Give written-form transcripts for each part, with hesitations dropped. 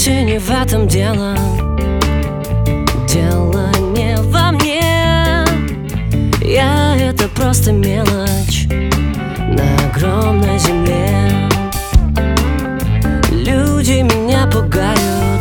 вовсе не в этом дело. Дело не во мне. Я — это просто мелочь на огромной земле. Люди меня пугают,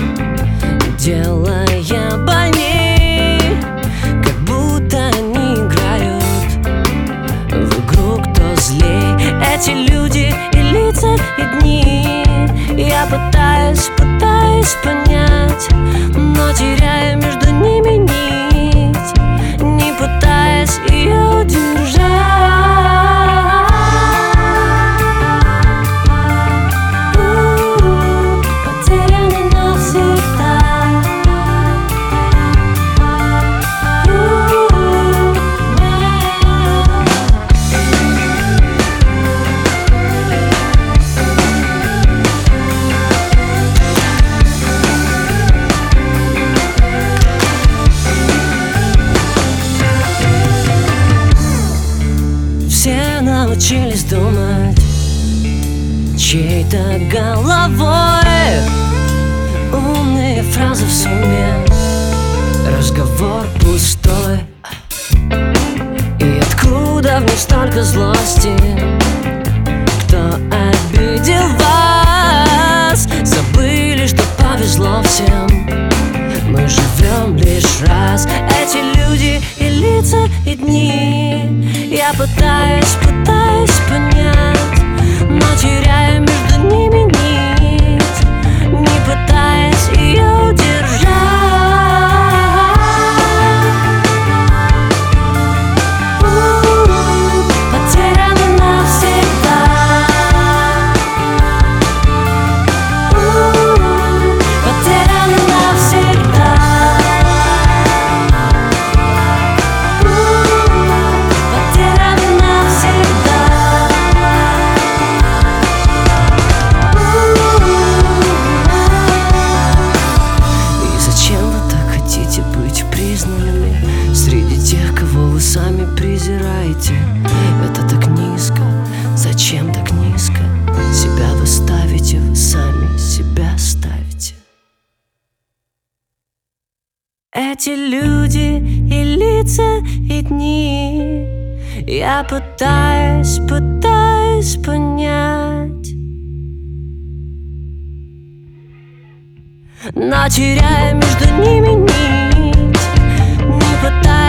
делая больней, как будто они играют в игру «Кто злей». Эти люди и лица, и дни. Я пытаюсь понять, но теряю между ними нить, не пытаясь ее удержать. Потеряна навсегда. Все научились думать чьей-то головой. Умные фразы в сумме, разговор пустой. И откуда в них столько злости? Кто обидел вас? Забыли, что повезло всем. Мы живем лишь раз. Эти люди и лица, и дни. Я пытаюсь понять, но теряю между ними нить, не пытаясь ее удержать. Потеряна навсегда. Потеряна навсегда. Среди тех, кого вы сами презираете. Это так низко, зачем так низко? Себя вы ставите, вы сами себя ставите. Эти люди и лица, и дни. Я пытаюсь понять, но теряю между ними нить, не пытаюсь